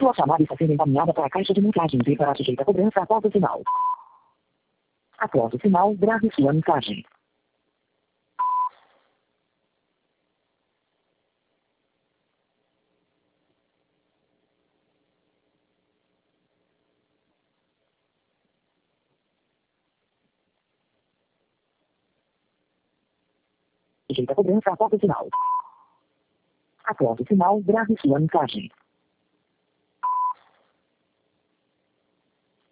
Sua chamada está sendo encaminhada para a caixa de mensagens e para sujeita a cobrança após o sinal. Após o sinal, grave sua mensagem. Sujeita a cobrança após o sinal. Após o sinal, grave sua mensagem.